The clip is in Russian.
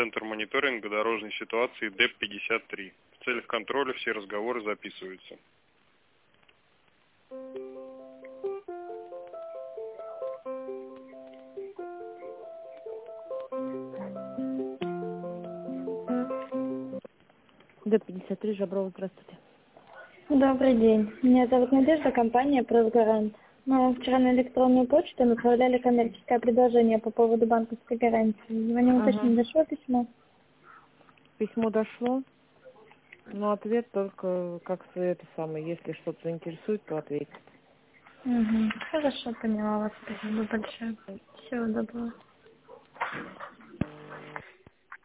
Центр мониторинга дорожной ситуации ДЭП-53. В целях контроля все разговоры записываются. ДЭП-53, Жаброва, здравствуйте. Добрый день. Меня зовут Надежда, компания «Просгарант». Мы вчера на электронную почту направляли коммерческое предложение по поводу банковской гарантии. Звоню уточнить, дошло письмо? Письмо дошло, но ответ только это самое, если что-то заинтересует, то ответит. Хорошо, поняла вас. Спасибо большое. Всего доброго.